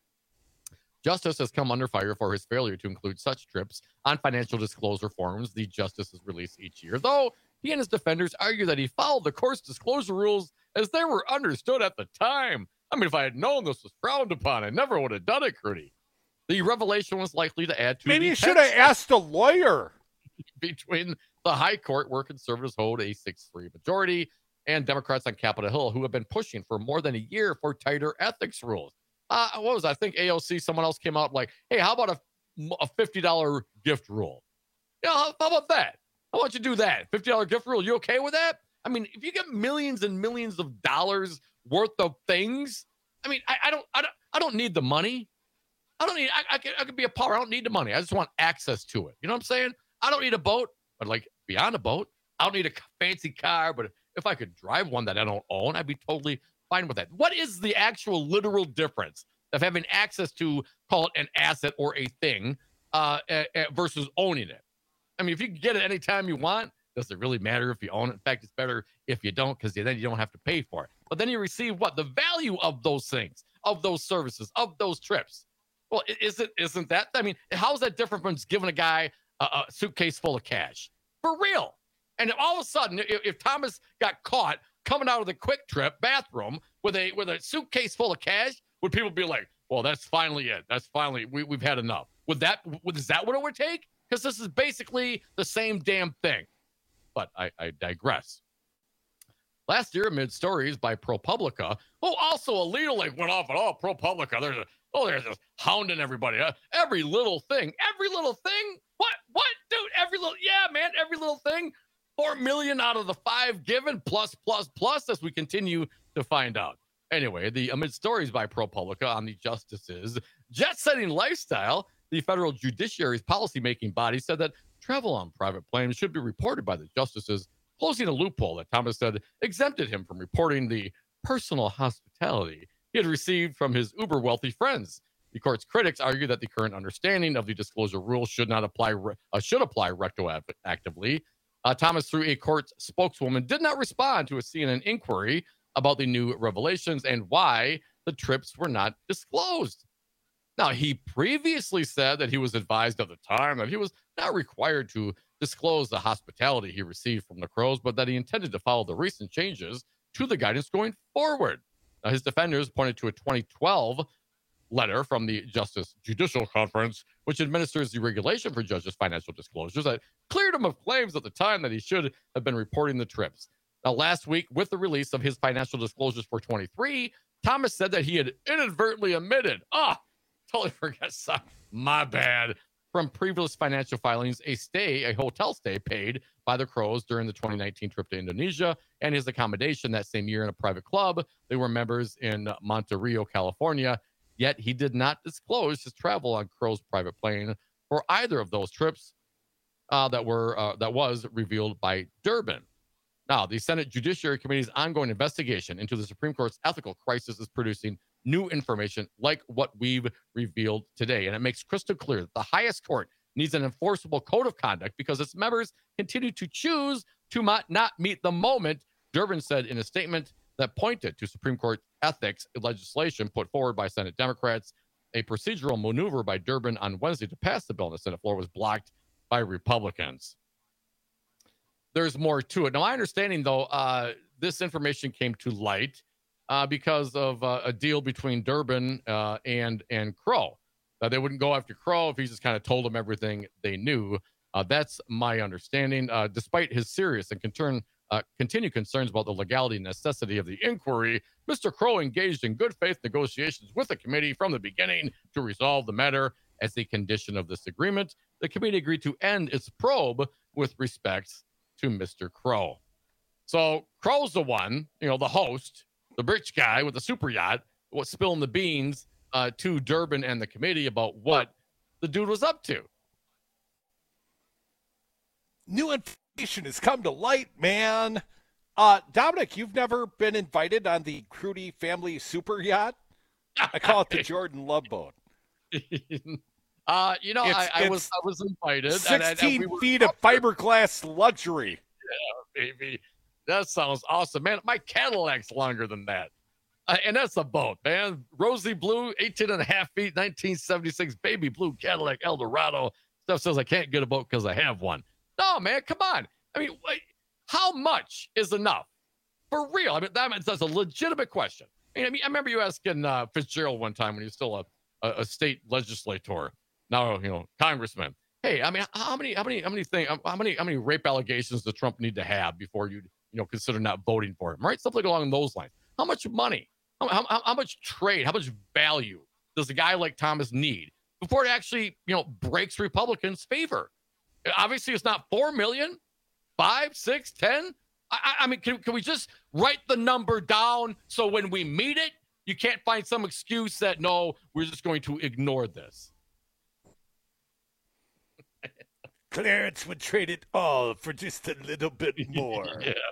Justice has come under fire for his failure to include such trips on financial disclosure forms the justices release each year, though he and his defenders argue that he followed the court's disclosure rules as they were understood at the time. I mean, if I had known this was frowned upon, I never would have done it, Crudy. The revelation was likely to add to Maybe you should have asked a lawyer. Between the high court, where conservatives hold a 6-3 majority, and Democrats on Capitol Hill, who have been pushing for more than a year for tighter ethics rules. What was I think AOC, someone else came out like, hey, how about a $50 gift rule? How about that? How about you do that? $50 gift rule. You okay with that? I mean, if you get millions and millions of dollars worth of things, I mean, I don't need the money. I could be a power. I don't need the money. I just want access to it. You know what I'm saying? I don't need a boat, but like beyond a boat, I don't need a fancy car, but if I could drive one that I don't own, I'd be totally fine with that. What is the actual literal difference of having access to, call it an asset or a thing, versus owning it? I mean, if you can get it anytime you want, does it really matter if you own it? In fact, it's better if you don't, because then you don't have to pay for it. But then you receive what? The value of those things, of those services, of those trips. Well, isn't that? I mean, how is that different from just giving a guy a suitcase full of cash? For real. And all of a sudden, if Thomas got caught coming out of the Quick Trip bathroom with a suitcase full of cash, would people be like, well, that's finally it. That's finally, we've had enough. Is that what it would take? Because this is basically the same damn thing. But I digress. Last year, amid stories by ProPublica, also Alito went off at all. ProPublica, they're just hounding everybody. Every little thing. What, dude? Every little thing. 4 million out of the 5 given, plus, as we continue to find out. Anyway, amid stories by ProPublica on the justices' jet-setting lifestyle, the federal judiciary's policymaking body said that travel on private planes should be reported by the justices, closing a loophole that Thomas said exempted him from reporting the personal hospitality he had received from his uber-wealthy friends. The court's critics argue that the current understanding of the disclosure rule should apply retroactively. Thomas, through a court spokeswoman, did not respond to a CNN inquiry about the new revelations and why the trips were not disclosed. Now, he previously said that he was advised at the time that he was not required to disclose the hospitality he received from the Crows, but that he intended to follow the recent changes to the guidance going forward. Now, his defenders pointed to a 2012 letter from the Justice Judicial Conference, which administers the regulation for judges' financial disclosures, that cleared him of claims at the time that he should have been reporting the trips. Now, last week, with the release of his financial disclosures for 23, Thomas said that he had inadvertently omitted, totally forgot, my bad, from previous financial filings, a hotel stay paid by the Crows during the 2019 trip to Indonesia and his accommodation that same year in a private club. They were members in Monterey, California, yet he did not disclose his travel on Crow's private plane for either of those trips that was revealed by Durbin. Now, the Senate Judiciary Committee's ongoing investigation into the Supreme Court's ethical crisis is producing new information like what we've revealed today. And it makes crystal clear that the highest court needs an enforceable code of conduct because its members continue to choose to not meet the moment, Durbin said in a statement that pointed to Supreme Court ethics legislation put forward by Senate Democrats. A procedural maneuver by Durbin on Wednesday to pass the bill on the Senate floor was blocked by Republicans. There's more to it. Now, my understanding, though, this information came to light because of a deal between Durbin and Crow. They wouldn't go after Crow if he just kind of told them everything they knew. That's my understanding. Despite his serious and continued concerns about the legality and necessity of the inquiry, Mr. Crow engaged in good faith negotiations with the committee from the beginning to resolve the matter. As a condition of this agreement, the committee agreed to end its probe with respect to Mr. Crow. So Crow's the one, the host, the rich guy with the super yacht, what's spilling the beans to Durbin and the committee about what the dude was up to. New information has come to light, man. Dominic, you've never been invited on the Crudy family super yacht? I call it the Jordan Love Boat. I was invited. 16 feet of fiberglass luxury. Yeah, baby. That sounds awesome, man. My Cadillac's longer than that. And that's a boat, man. Rosy blue, 18 and a half feet, 1976 baby blue Cadillac Eldorado. Stuff says I can't get a boat because I have one. No, man, come on. I mean, how much is enough? For real. I mean, that's a legitimate question. I remember you asking Fitzgerald one time when he was still a state legislator, now congressman. Hey, I mean, how many rape allegations does Trump need to have before you consider not voting for him? Right, something along those lines. How much money? How much trade? How much value does a guy like Thomas need before it actually breaks Republicans' favor? Obviously, it's not 4 million, 5, 6, 10. I mean, can we just write the number down so when we meet it, you can't find some excuse that, no, we're just going to ignore this. Clarence would trade it all for just a little bit more.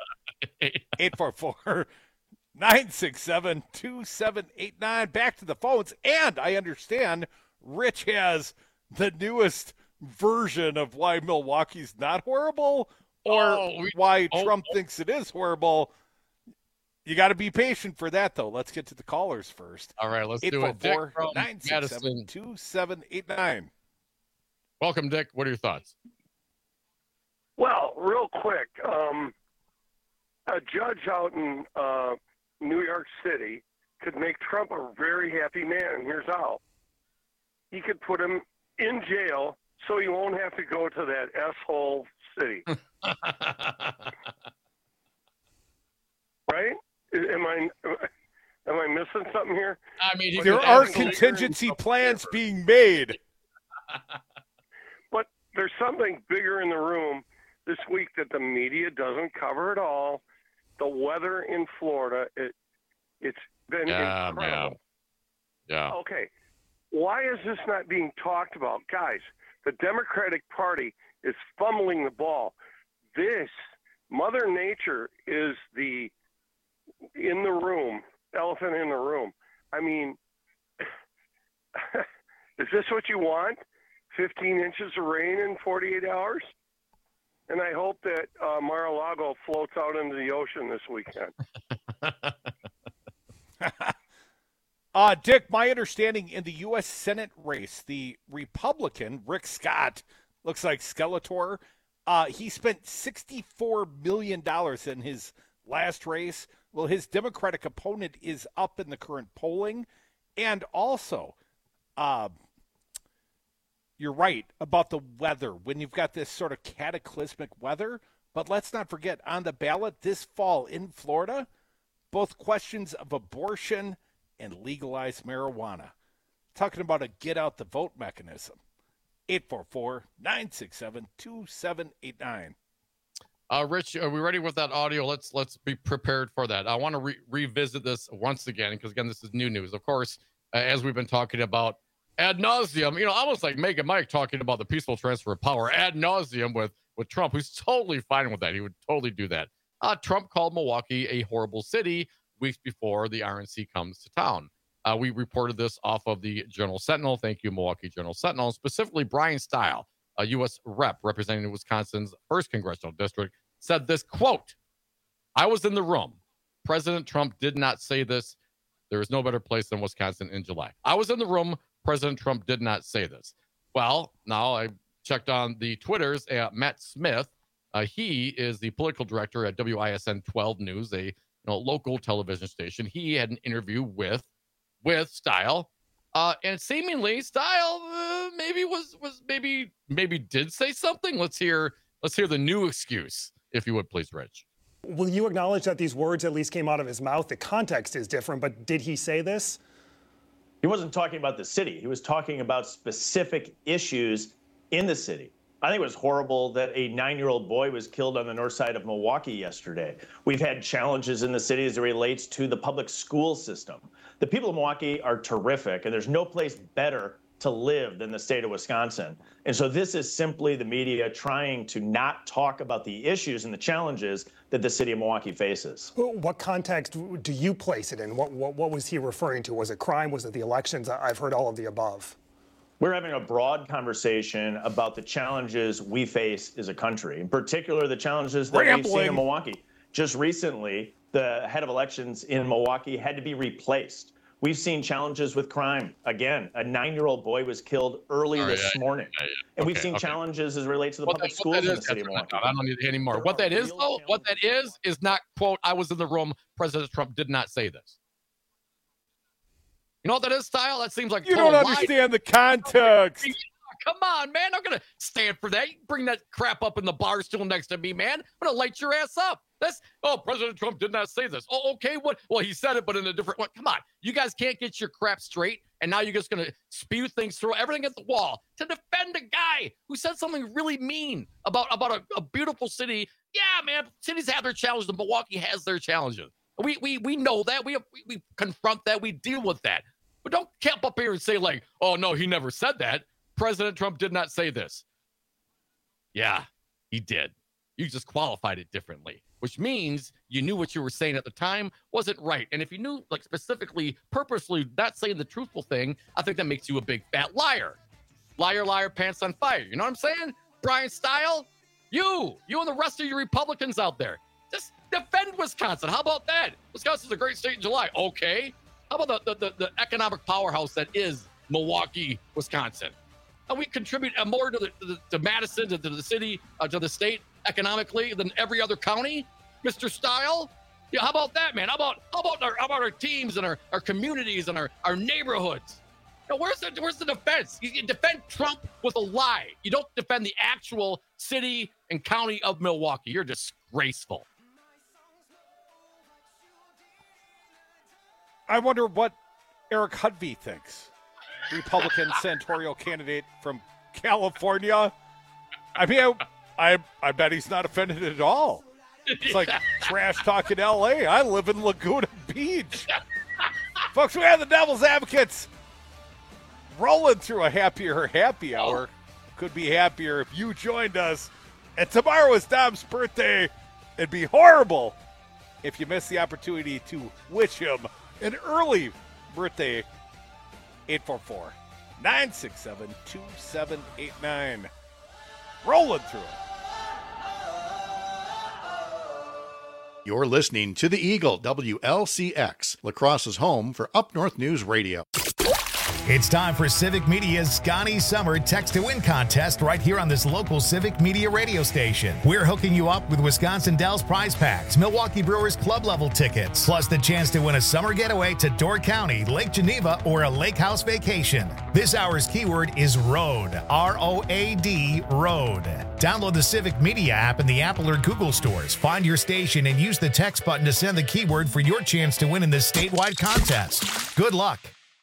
844-967-2789. Back to the phones. And I understand Rich has the newest version of why Milwaukee's not horrible or why Trump thinks it is horrible. You got to be patient for that, though. Let's get to the callers first. All right, let's do it. Dick from 967-2789. Welcome, Dick. What are your thoughts? Well, real quick, a judge out in New York City could make Trump a very happy man, and here's how. He could put him in jail so he won't have to go to that asshole city. Right? Am I missing something here? I mean, there are contingency plans being made. But there's something bigger in the room this week that the media doesn't cover at all. The weather in Florida, it's been incredible. Yeah. Okay. Why is this not being talked about? Guys, the Democratic Party is fumbling the ball. This, Mother Nature is the in the room, elephant in the room. I mean, is this what you want? 15 inches of rain in 48 hours? And I hope that Mar-a-Lago floats out into the ocean this weekend. Dick, my understanding in the U.S. Senate race, the Republican, Rick Scott, looks like Skeletor, he spent $64 million in his last race. Well, his Democratic opponent is up in the current polling. And also, you're right about the weather, when you've got this sort of cataclysmic weather. But let's not forget, on the ballot this fall in Florida, both questions of abortion and legalized marijuana. Talking about a get-out-the-vote mechanism. 844-967-2789. Rich, are we ready with that audio? Let's be prepared for that. I want to revisit this once again, because, again, this is new news. Of course, as we've been talking about ad nauseum, almost like Meg and Mike talking about the peaceful transfer of power ad nauseum with Trump, who's totally fine with that. He would totally do that. Trump called Milwaukee a horrible city weeks before the RNC comes to town. We reported this off of the Journal Sentinel. Thank you, Milwaukee Journal Sentinel. Specifically, Brian Stile, a U.S. rep representing Wisconsin's 1st Congressional District, said this, quote, "I was in the room. President Trump did not say this. There is no better place than Wisconsin in July. I was in the room. President Trump did not say this." Well, now I checked on the Twitters. Matt Smith, he is the political director at WISN 12 News, a local television station. He had an interview with Stile, and seemingly Stile maybe did say something. Let's hear the new excuse, if you would, please, Rich. Will you acknowledge that these words at least came out of his mouth? The context is different, but did he say this? He wasn't talking about the city. He was talking about specific issues in the city. I think it was horrible that a 9-year-old boy was killed on the north side of Milwaukee yesterday. We've had challenges in the city as it relates to the public school system. The people of Milwaukee are terrific, and there's no place better to live than the state of Wisconsin. And so this is simply the media trying to not talk about the issues and the challenges that the city of Milwaukee faces. What context do you place it in? What was he referring to? Was it crime? Was it the elections? I've heard all of the above. We're having a broad conversation about the challenges we face as a country, in particular the challenges that we've seen in Milwaukee. Just recently, the head of elections in Milwaukee had to be replaced. We've seen challenges with crime. Again, a 9-year-old boy was killed early this morning. And we've seen challenges as it relates to the public schools in the city of Milwaukee. I don't need it anymore. What that is, though, is not, quote, "I was in the room. President Trump did not say this." You know what that is, Style? That seems like you don't understand the context. Come on, man. I'm going to stand for that. You bring that crap up in the bar stool next to me, man. I'm going to light your ass up. President Trump did not say this. Oh, okay. What? Well, he said it, but in a different way. Come on. You guys can't get your crap straight, and now you're just going to spew things, throw everything at the wall to defend a guy who said something really mean about a beautiful city. Yeah, man. Cities have their challenges, and Milwaukee has their challenges. We know that. We confront that. We deal with that. But don't camp up here and say, like, "Oh, no, he never said that. President Trump did not say this." Yeah, he did. You just qualified it differently, which means you knew what you were saying at the time wasn't right. And if you knew, like, specifically, purposely not saying the truthful thing, I think that makes you a big fat liar. Liar, liar, pants on fire. You know what I'm saying? Brian Stile, you and the rest of you Republicans out there, just defend Wisconsin. How about that? Wisconsin's a great state in July. Okay. How about the economic powerhouse that is Milwaukee, Wisconsin? And we contribute more to Madison, to the city, to the state economically than every other county, Mr. Stile. Yeah, how about that, man? How about our teams and our communities and our neighborhoods? Now, where's the defense? You defend Trump with a lie. You don't defend the actual city and county of Milwaukee. You're disgraceful. I wonder what Eric Hudvey thinks. Republican senatorial candidate from California. I mean, I bet he's not offended at all. It's like trash talk in L.A. I live in Laguna Beach. Folks, we have the Devil's Advocates rolling through a happier happy hour. Could be happier if you joined us. And tomorrow is Dom's birthday. It'd be horrible if you missed the opportunity to wish him an early birthday. 844-967-2789. Rolling through it. You're listening to the Eagle, WLCX, La Crosse's home for Up North News Radio. It's time for Civic Media's Scotty Summer Text to Win contest right here on this local Civic Media radio station. We're hooking you up with Wisconsin Dells prize packs, Milwaukee Brewers club level tickets, plus the chance to win a summer getaway to Door County, Lake Geneva, or a lake house vacation. This hour's keyword is road, R-O-A-D, road. Download the Civic Media app in the Apple or Google stores. Find your station and use the text button to send the keyword for your chance to win in this statewide contest. Good luck.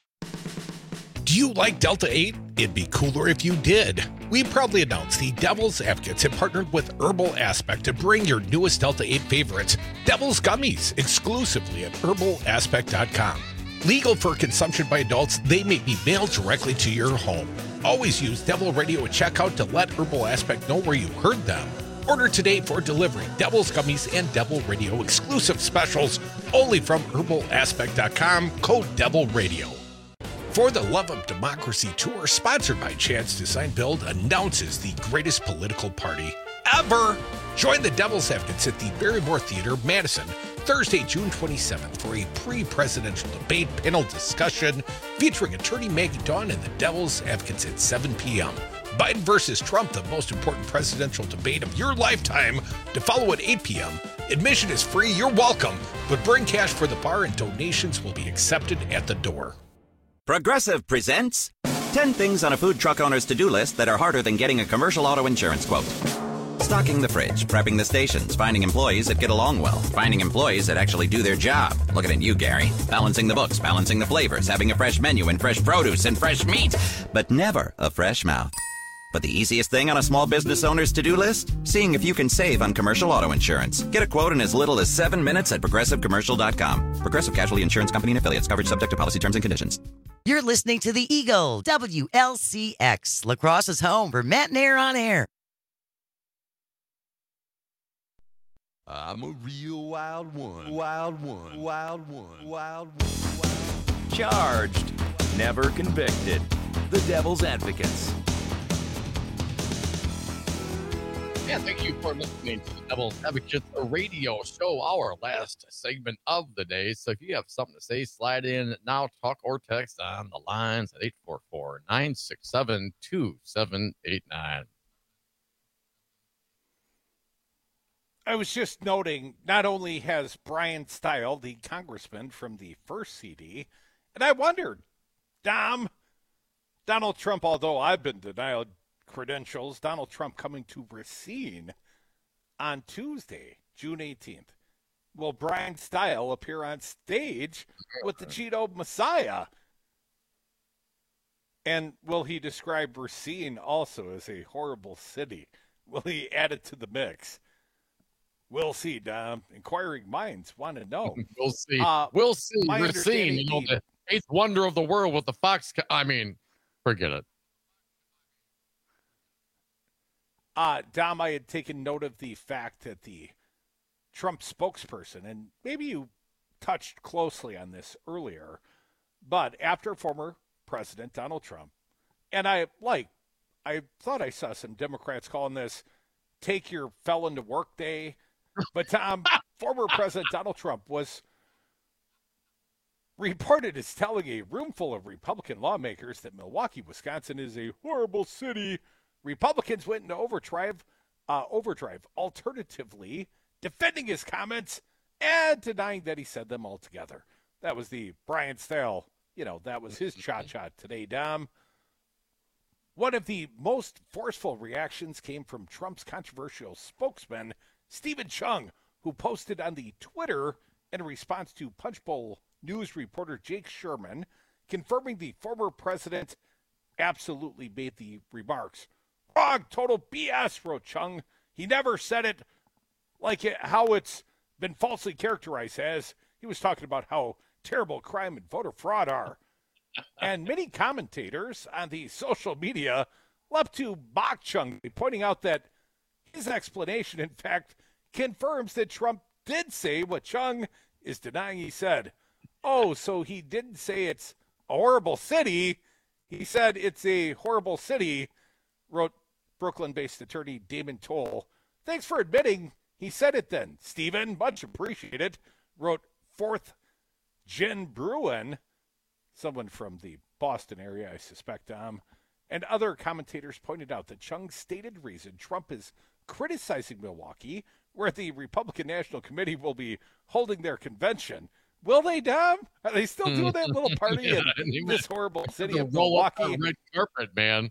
Do you like Delta 8? It'd be cooler if you did. We proudly announce the Devil's Advocates have partnered with Herbal Aspect to bring your newest Delta 8 favorites, Devil's Gummies, exclusively at herbalaspect.com. Legal for consumption by adults, they may be mailed directly to your home. Always use Devil Radio at checkout to let Herbal Aspect know where you heard them. Order today for delivery. Devil's Gummies and Devil Radio exclusive specials only from herbalaspect.com, code Devil Radio. For the Love of Democracy Tour, sponsored by Chance Design Build, announces the greatest political party ever. Join the Devil's Advocates at the Barrymore Theater, Madison, Thursday, June 27th for a pre-presidential debate panel discussion featuring attorney Maggie Dawn and the Devil's Advocates at 7 p.m. Biden versus Trump, the most important presidential debate of your lifetime, to follow at 8 p.m. Admission is free, you're welcome, but bring cash for the bar and donations will be accepted at the door. Progressive presents 10 things on a food truck owner's to-do list that are harder than getting a commercial auto insurance quote. Stocking the fridge, prepping the stations, finding employees that get along well, finding employees that actually do their job. Looking at you, Gary. Balancing the books, balancing the flavors, having a fresh menu and fresh produce and fresh meat, but never a fresh mouth. But the easiest thing on a small business owner's to-do list? Seeing if you can save on commercial auto insurance. Get a quote in as little as 7 minutes at progressivecommercial.com. Progressive Casualty Insurance Company and Affiliates. Coverage subject to policy terms and conditions. You're listening to the Eagle, WLCX, La Crosse's home for Matt Nair on air. I'm a real wild one. Wild one. Wild one. Wild one. Charged. Never convicted. The Devil's Advocates. Yeah, thank you for listening to the Devil's Advocates radio show, our last segment of the day. So if you have something to say, slide in now, talk or text on the lines at 844-967-2789. I was just noting, not only has Brian Style, the congressman from the first CD, and I wondered, Donald Trump, although I've been denied credentials, Donald Trump coming to Racine on Tuesday, June 18th. Will Brian Style appear on stage with the Cheeto Messiah? And will he describe Racine also as a horrible city? Will he add it to the mix? We'll see, Dom. Inquiring minds want to know. We'll see. We'll see. Racine, the eighth wonder of the world with the Fox. Forget it. Dom, I had taken note of the fact that the Trump spokesperson, and maybe you touched closely on this earlier, but after former President Donald Trump, and I thought I saw some Democrats calling this take your felon to work day, but Tom, former President Donald Trump was reported as telling a room full of Republican lawmakers that Milwaukee, Wisconsin is a horrible city. Republicans went into overdrive, alternatively defending his comments and denying that he said them altogether. That was the Brian Style, that was his cha-cha today, Dom. One of the most forceful reactions came from Trump's controversial spokesman, Stephen Chung, who posted on the Twitter in response to Punchbowl News reporter Jake Sherman, confirming the former president absolutely made the remarks. Wrong, total BS, wrote Chung. He never said it how it's been falsely characterized as. He was talking about how terrible crime and voter fraud are. And many commentators on the social media leapt to mock Chung, pointing out that his explanation, in fact, confirms that Trump did say what Chung is denying he said. Oh, so he didn't say it's a horrible city. He said it's a horrible city, wrote Brooklyn-based attorney Damon Toll. Thanks for admitting He said it then. Stephen, much appreciated, wrote 4th Gen Bruin, someone from the Boston area, I suspect, and other commentators pointed out that Chung's stated reason Trump is criticizing Milwaukee, where the Republican National Committee will be holding their convention. Will they, Dom? Are they still doing that little party in this horrible city of Milwaukee? Red carpet, man.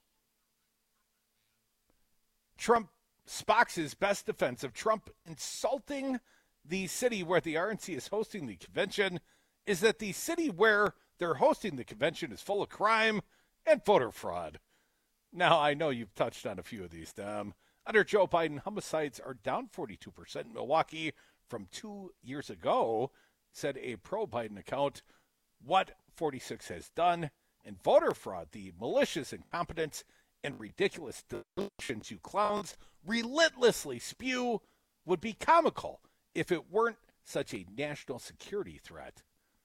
Trump Spock's best defense of Trump insulting the city where the RNC is hosting the convention is that the city where they're hosting the convention is full of crime and voter fraud. Now, I know you've touched on a few of these, Dom. Under Joe Biden, homicides are down 42% in Milwaukee from 2 years ago, said a pro-Biden account. What 46 has done in voter fraud, the malicious incompetence and ridiculous delusions you clowns relentlessly spew would be comical if it weren't such a national security threat.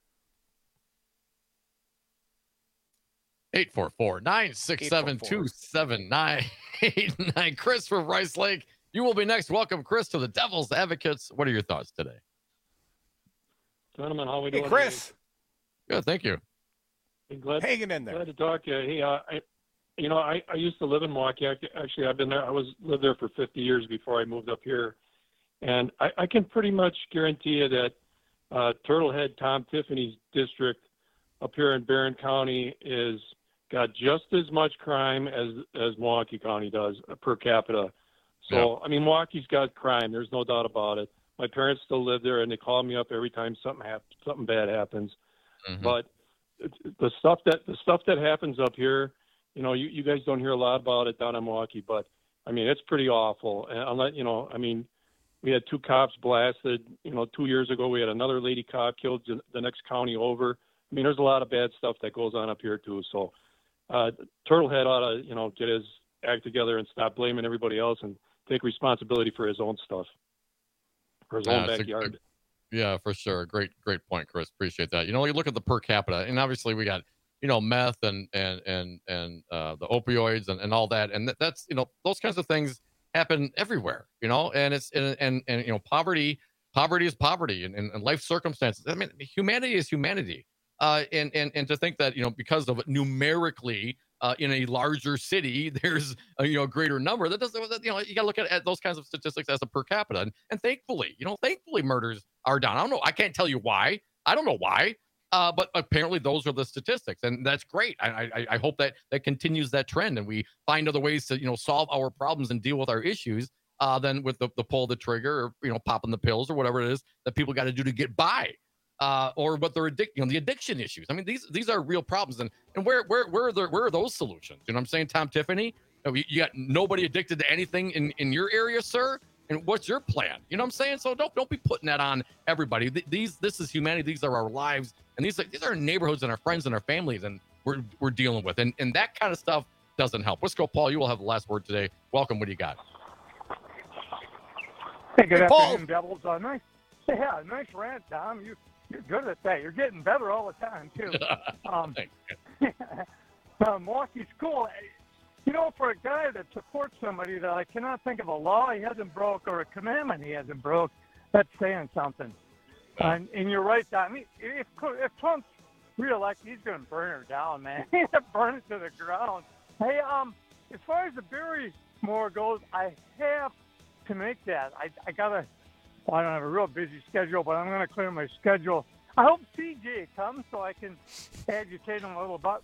844-967-2789. Chris from Rice Lake, you will be next. Welcome, Chris, to the Devil's Advocates. What are your thoughts today? Gentlemen, how we doing? Hey, Chris. Good, thank you. Hey, glad, hanging in there. Glad to talk to you. Hey, I used to live in Milwaukee. Actually, I've been there. lived there for 50 years before I moved up here. And I can pretty much guarantee you that Turtlehead Tom Tiffany's district up here in Barron County is got just as much crime as Milwaukee County does per capita. So, I mean, Milwaukee's got crime. There's no doubt about it. My parents still live there, and they call me up every time something bad happens. Mm-hmm. But the stuff that happens up here, you guys don't hear a lot about it down in Milwaukee, but I mean, it's pretty awful. And we had 2 cops blasted. 2 years ago, we had another lady cop killed the next county over. I mean, there's a lot of bad stuff that goes on up here too. So, Turtlehead ought to, get his act together and stop blaming everybody else and take responsibility for his own stuff, for his own backyard. Yeah, for sure. Great point, Chris. Appreciate that. You look at the per capita, and obviously we got, meth and the opioids and all that, and that's those kinds of things happen everywhere. And it's and poverty is poverty and life circumstances. I mean, humanity is humanity. And to think that because of numerically in a larger city there's a greater number, that doesn't you got to look at those kinds of statistics as a per capita, and thankfully murders are down. I can't tell you why. I don't know why, but apparently those are the statistics, and that's great. I hope that continues that trend, and we find other ways to solve our problems and deal with our issues than with the pull the trigger or popping the pills or whatever it is that people got to do to get by. Or what they're the addiction issues. I mean, these are real problems, and where are those solutions? You know what I'm saying, Tom Tiffany? You got nobody addicted to anything in your area, sir. And what's your plan? You know what I'm saying? So don't be putting that on everybody. This is humanity. These are our lives, and these are our neighborhoods and our friends and our families, and we're dealing with, and that kind of stuff doesn't help. Let's go, Paul. You will have the last word today. Welcome. What do you got? Hey, good afternoon, Paul. Devils. Nice rant, Tom. You're good at that. You're getting better all the time, too. Milwaukee's cool. For a guy that supports somebody that I cannot think of a law he hasn't broke or a commandment he hasn't broke, that's saying something. And you're right, Tom. I mean, if Trump's reelected, he's going to burn her down, man. He's going to burn it to the ground. Hey, as far as the Barrymore goes, I have to make that. I don't have a real busy schedule, but I'm going to clear my schedule. I hope CJ comes so I can agitate him a little bit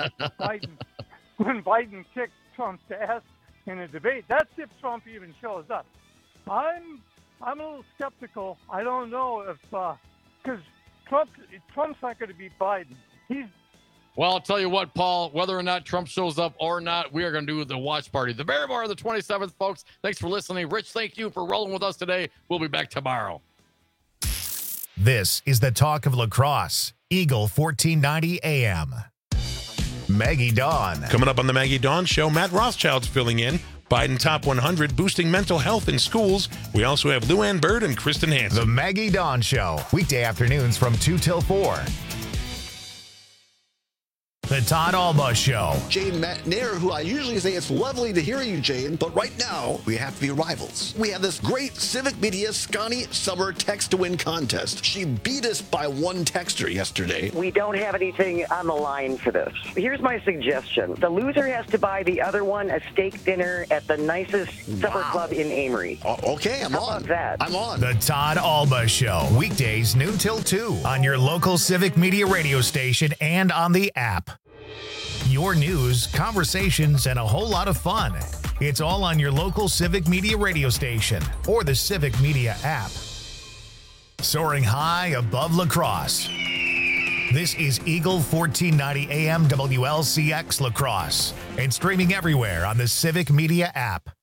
when Biden kicked Trump's ass in a debate. That's if Trump even shows up. I'm a little skeptical. I don't know if because Trump's not going to beat Biden. Well, I'll tell you what, Paul, whether or not Trump shows up or not, we are going to do the watch party. The Barrymore on the 27th, folks. Thanks for listening. Rich, thank you for rolling with us today. We'll be back tomorrow. This is the talk of lacrosse. Eagle 1490 AM. Maggie Dawn. Coming up on the Maggie Dawn Show, Matt Rothschild's filling in. Biden Top 100 boosting mental health in schools. We also have Lou Ann Bird and Kristen Hansen. The Maggie Dawn Show. Weekday afternoons from 2 till 4. The Todd Alba Show. Jane Matt Nair, who I usually say it's lovely to hear you, Jane, but right now we have to be rivals. We have this great Civic Media Scotty Summer Text to Win contest. She beat us by one texter yesterday. We don't have anything on the line for this. Here's my suggestion. The loser has to buy the other one a steak dinner at the nicest supper club in Amory. Okay, I'm How on. about that? I'm on. The Todd Alba Show. Weekdays noon till 2 on your local Civic Media radio station and on the app. Your news, conversations, and a whole lot of fun. It's all on your local Civic Media radio station or the Civic Media app. Soaring high above La Crosse. This is Eagle 1490 AM WLCX La Crosse and streaming everywhere on the Civic Media app.